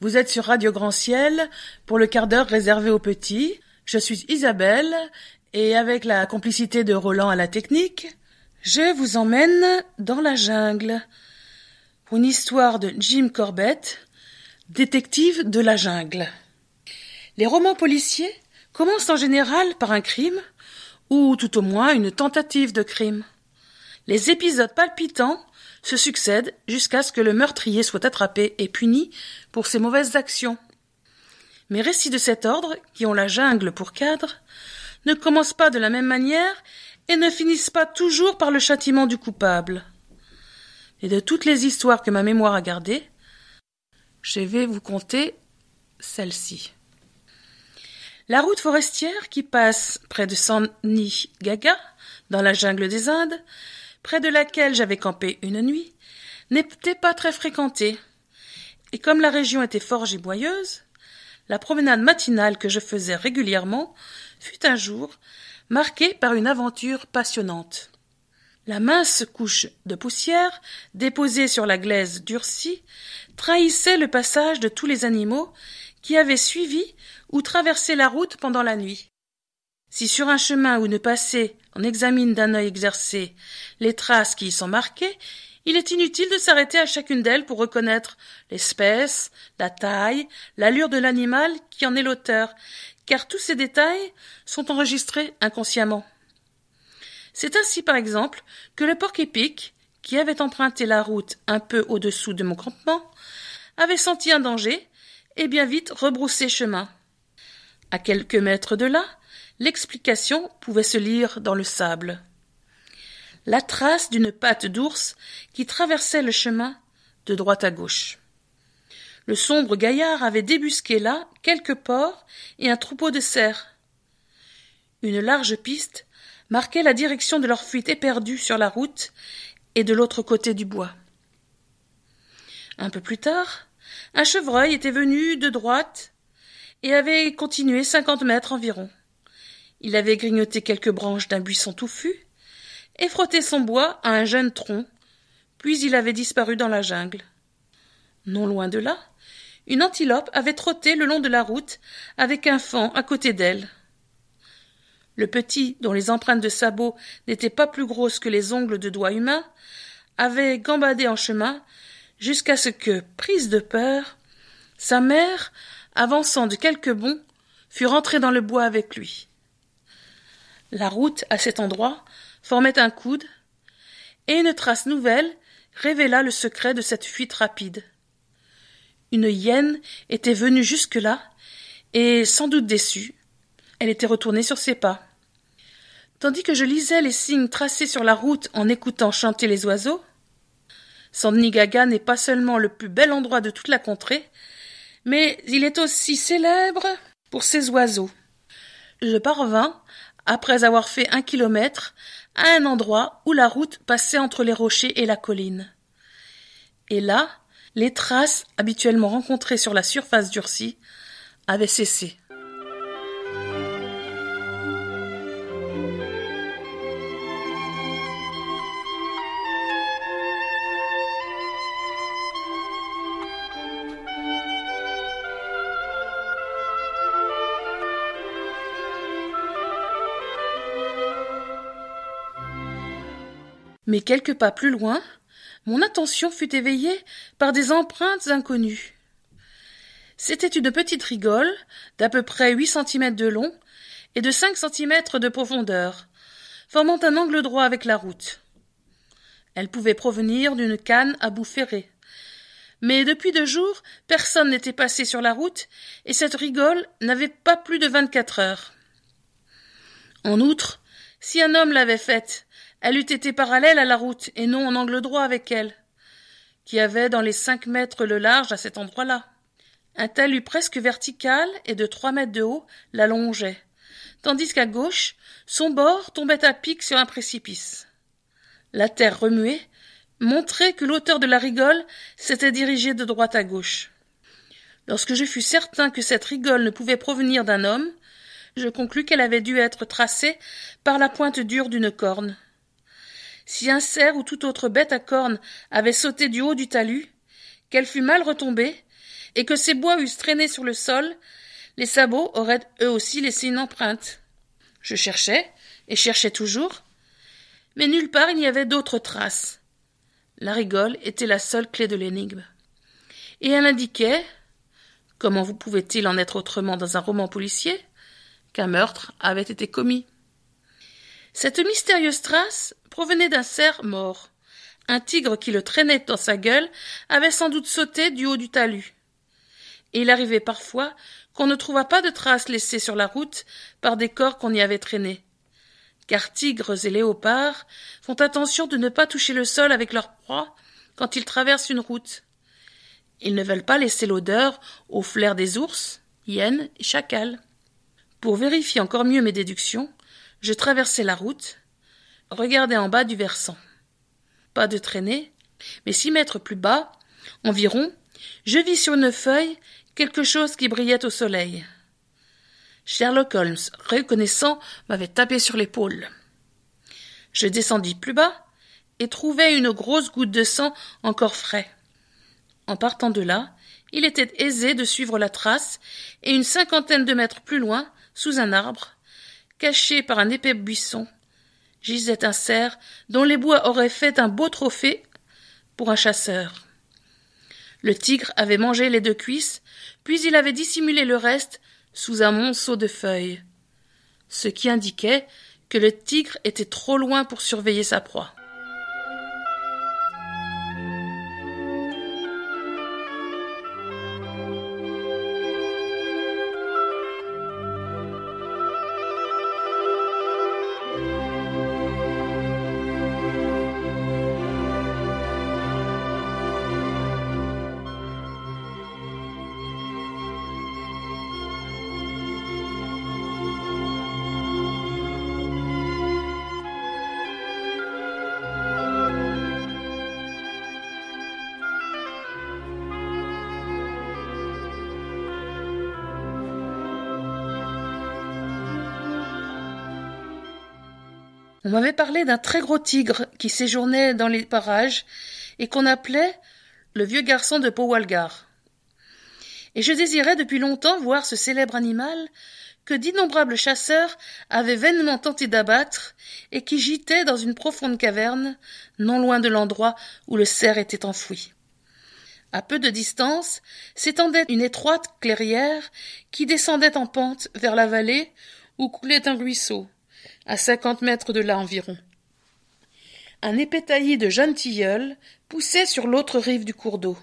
Vous êtes sur Radio Grand Ciel pour le quart d'heure réservé aux petits. Je suis Isabelle et avec la complicité de Roland à la technique, je vous emmène dans la jungle pour une histoire de Jim Corbett, détective de la jungle. Les romans policiers commencent en général par un crime ou tout au moins une tentative de crime. Les épisodes palpitants se succèdent jusqu'à ce que le meurtrier soit attrapé et puni pour ses mauvaises actions. Mes récits de cet ordre, qui ont la jungle pour cadre, ne commencent pas de la même manière et ne finissent pas toujours par le châtiment du coupable. Et de toutes les histoires que ma mémoire a gardées, je vais vous conter celle-ci. La route forestière qui passe près de Sani Gaga, dans la jungle des Indes, près de laquelle j'avais campé une nuit, n'était pas très fréquentée. Et comme la région était fort giboyeuse, la promenade matinale que je faisais régulièrement fut un jour marquée par une aventure passionnante. La mince couche de poussière déposée sur la glaise durcie trahissait le passage de tous les animaux qui avaient suivi ou traversé la route pendant la nuit. Si sur un chemin où ne passer on examine d'un œil exercé les traces qui y sont marquées, il est inutile de s'arrêter à chacune d'elles pour reconnaître l'espèce, la taille, l'allure de l'animal qui en est l'auteur, car tous ces détails sont enregistrés inconsciemment. C'est ainsi, par exemple, que le porc-épic, qui avait emprunté la route un peu au-dessous de mon campement, avait senti un danger et bien vite rebroussé chemin. À quelques mètres de là, l'explication pouvait se lire dans le sable. La trace d'une patte d'ours qui traversait le chemin de droite à gauche. Le sombre gaillard avait débusqué là quelques porcs et un troupeau de cerfs. Une large piste marquait la direction de leur fuite éperdue sur la route et de l'autre côté du bois. Un peu plus tard, un chevreuil était venu de droite et avait continué 50 mètres environ. Il avait grignoté quelques branches d'un buisson touffu et frotté son bois à un jeune tronc, puis il avait disparu dans la jungle. Non loin de là, une antilope avait trotté le long de la route avec un faon à côté d'elle. Le petit, dont les empreintes de sabots n'étaient pas plus grosses que les ongles de doigts humains, avait gambadé en chemin jusqu'à ce que, prise de peur, sa mère, avançant de quelques bonds, fût rentrée dans le bois avec lui. La route, à cet endroit, formait un coude, et une trace nouvelle révéla le secret de cette fuite rapide. Une hyène était venue jusque-là, et, sans doute déçue, elle était retournée sur ses pas. Tandis que je lisais les signes tracés sur la route en écoutant chanter les oiseaux, Sani Gaga n'est pas seulement le plus bel endroit de toute la contrée, mais il est aussi célèbre pour ses oiseaux. Je parvins, après avoir fait 1 kilomètre, à un endroit où la route passait entre les rochers et la colline. Et là, les traces habituellement rencontrées sur la surface durcie avaient cessé. Mais quelques pas plus loin, mon attention fut éveillée par des empreintes inconnues. C'était une petite rigole d'à peu près 8 cm de long et de 5 cm de profondeur, formant un angle droit avec la route. Elle pouvait provenir d'une canne à bout ferré. Mais depuis 2 jours, personne n'était passé sur la route et cette rigole n'avait pas plus de 24 heures. En outre, si un homme l'avait faite, elle eût été parallèle à la route et non en angle droit avec elle, qui avait dans les 5 mètres le large à cet endroit-là. Un talus presque vertical et de 3 mètres de haut la longeait, tandis qu'à gauche, son bord tombait à pic sur un précipice. La terre remuée montrait que l'auteur de la rigole s'était dirigé de droite à gauche. Lorsque je fus certain que cette rigole ne pouvait provenir d'un homme, je conclus qu'elle avait dû être tracée par la pointe dure d'une corne. Si un cerf ou toute autre bête à cornes avait sauté du haut du talus, qu'elle fût mal retombée, et que ces bois eussent traîné sur le sol, les sabots auraient eux aussi laissé une empreinte. Je cherchais, et cherchais toujours, mais nulle part il n'y avait d'autres traces. La rigole était la seule clé de l'énigme. Et elle indiquait, comment vous pouvait-il en être autrement dans un roman policier, qu'un meurtre avait été commis. Cette mystérieuse trace provenait d'un cerf mort. Un tigre qui le traînait dans sa gueule avait sans doute sauté du haut du talus. Et il arrivait parfois qu'on ne trouvât pas de traces laissées sur la route par des corps qu'on y avait traînés. Car tigres et léopards font attention de ne pas toucher le sol avec leur proie quand ils traversent une route. Ils ne veulent pas laisser l'odeur au flair des ours, hyènes et chacals. Pour vérifier encore mieux mes déductions, je traversai la route, regardai en bas du versant. Pas de traînée, mais 6 mètres plus bas, environ, je vis sur une feuille quelque chose qui brillait au soleil. Sherlock Holmes, reconnaissant, m'avait tapé sur l'épaule. Je descendis plus bas et trouvai une grosse goutte de sang encore frais. En partant de là, il était aisé de suivre la trace et une 50aine de mètres plus loin, sous un arbre, caché par un épais buisson, gisait un cerf dont les bois auraient fait un beau trophée pour un chasseur. Le tigre avait mangé les 2 cuisses, puis il avait dissimulé le reste sous un monceau de feuilles, ce qui indiquait que le tigre était trop loin pour surveiller sa proie. On m'avait parlé d'un très gros tigre qui séjournait dans les parages et qu'on appelait le vieux garçon de Powalgar. Et je désirais depuis longtemps voir ce célèbre animal que d'innombrables chasseurs avaient vainement tenté d'abattre et qui gitait dans une profonde caverne, non loin de l'endroit où le cerf était enfoui. À peu de distance s'étendait une étroite clairière qui descendait en pente vers la vallée où coulait un ruisseau, à 50 mètres de là environ. Un épais taillis de jeunes tilleuls poussait sur l'autre rive du cours d'eau.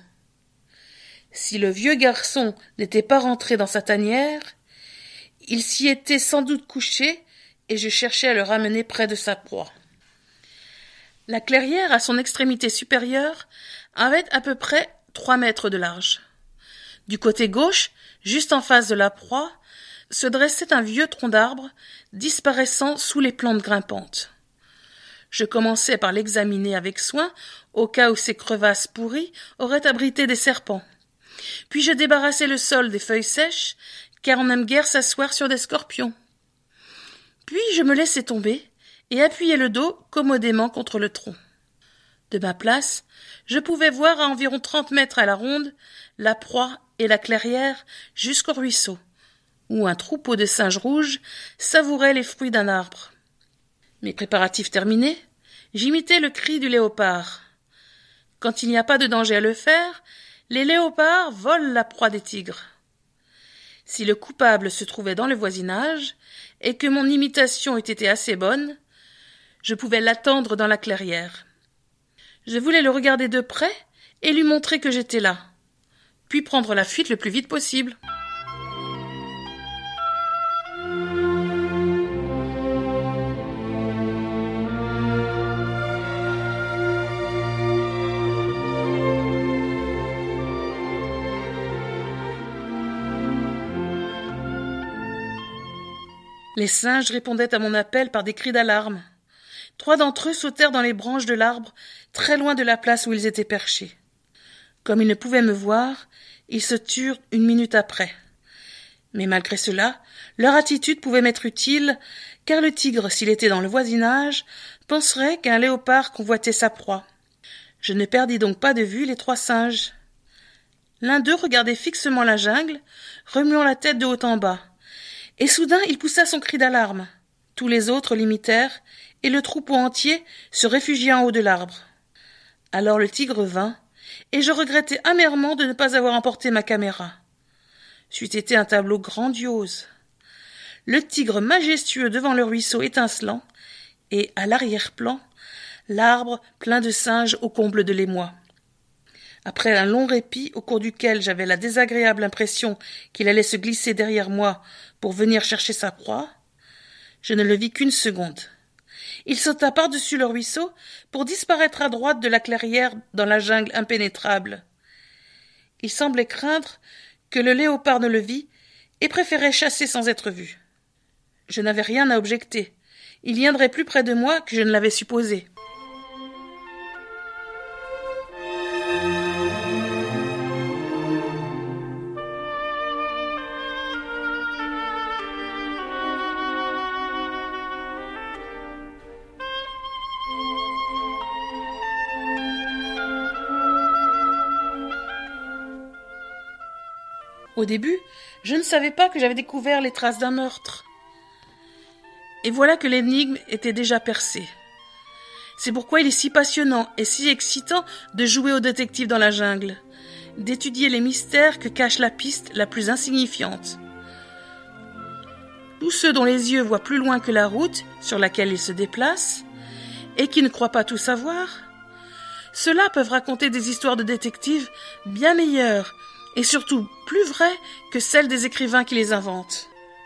Si le vieux garçon n'était pas rentré dans sa tanière, il s'y était sans doute couché et je cherchais à le ramener près de sa proie. La clairière, à son extrémité supérieure, avait à peu près 3 mètres de large. Du côté gauche, juste en face de la proie, se dressait un vieux tronc d'arbre, disparaissant sous les plantes grimpantes. Je commençai par l'examiner avec soin, au cas où ces crevasses pourries auraient abrité des serpents. Puis je débarrassai le sol des feuilles sèches, car on n'aime guère s'asseoir sur des scorpions. Puis je me laissai tomber et appuyai le dos commodément contre le tronc. De ma place, je pouvais voir à environ 30 mètres à la ronde la proie et la clairière jusqu'au ruisseau, où un troupeau de singes rouges savourait les fruits d'un arbre. Mes préparatifs terminés, j'imitai le cri du léopard. Quand il n'y a pas de danger à le faire, les léopards volent la proie des tigres. Si le coupable se trouvait dans le voisinage, et que mon imitation eût été assez bonne, je pouvais l'attendre dans la clairière. Je voulais le regarder de près et lui montrer que j'étais là, puis prendre la fuite le plus vite possible. Les singes répondaient à mon appel par des cris d'alarme. 3 d'entre eux sautèrent dans les branches de l'arbre, très loin de la place où ils étaient perchés. Comme ils ne pouvaient me voir, ils se turent 1 minute après. Mais malgré cela, leur attitude pouvait m'être utile, car le tigre, s'il était dans le voisinage, penserait qu'un léopard convoitait sa proie. Je ne perdis donc pas de vue les 3 singes. L'un d'eux regardait fixement la jungle, remuant la tête de haut en bas. Et soudain, il poussa son cri d'alarme. Tous les autres l'imitèrent, et le troupeau entier se réfugia en haut de l'arbre. Alors le tigre vint, et je regrettai amèrement de ne pas avoir emporté ma caméra. C'eût été un tableau grandiose. Le tigre majestueux devant le ruisseau étincelant, et, à l'arrière-plan, l'arbre plein de singes au comble de l'émoi. Après un long répit, au cours duquel j'avais la désagréable impression qu'il allait se glisser derrière moi pour venir chercher sa proie, je ne le vis qu'une seconde. Il sauta par-dessus le ruisseau pour disparaître à droite de la clairière dans la jungle impénétrable. Il semblait craindre que le léopard ne le vît et préférait chasser sans être vu. Je n'avais rien à objecter. Il viendrait plus près de moi que je ne l'avais supposé. Au début, je ne savais pas que j'avais découvert les traces d'un meurtre. Et voilà que l'énigme était déjà percée. C'est pourquoi il est si passionnant et si excitant de jouer au détective dans la jungle, d'étudier les mystères que cache la piste la plus insignifiante. Tous ceux dont les yeux voient plus loin que la route sur laquelle ils se déplacent, et qui ne croient pas tout savoir, ceux-là peuvent raconter des histoires de détectives bien meilleures, et surtout plus vraies que celles des écrivains qui les inventent.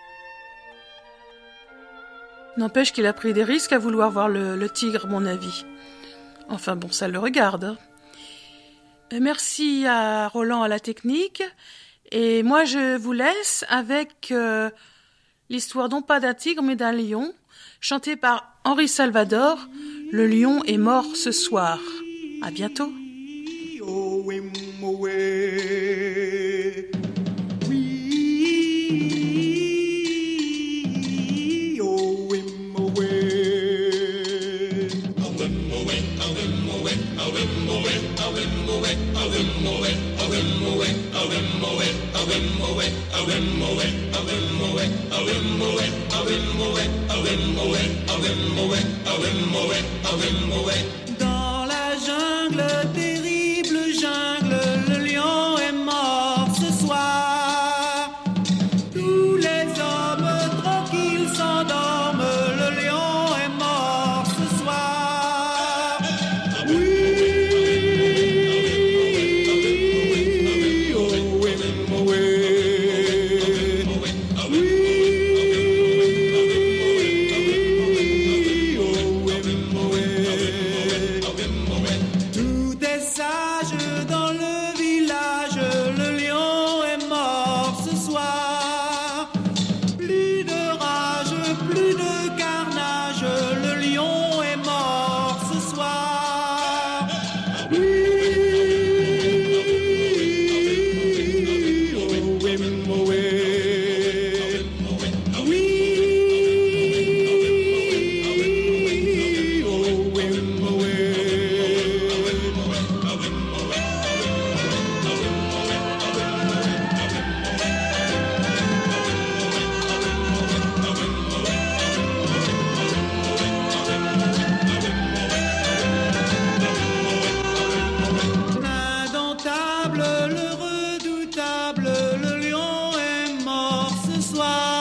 N'empêche qu'il a pris des risques à vouloir voir le tigre, mon avis. Enfin bon, ça le regarde. Hein. Merci à Roland à la technique. Et moi, je vous laisse avec l'histoire non pas d'un tigre, mais d'un lion, chantée par Henri Salvador. Le lion est mort ce soir. À bientôt. Dans la jungle, terrible jungle, le lion est mort ce soir. Tous les hommes tranquilles s'endorment, le lion est mort ce soir. Tout est sage dans le village, le lion est mort ce soir. Plus de rage, plus de carnage, le lion est mort ce soir. Indomptable, le redoutable, le lion est mort ce soir.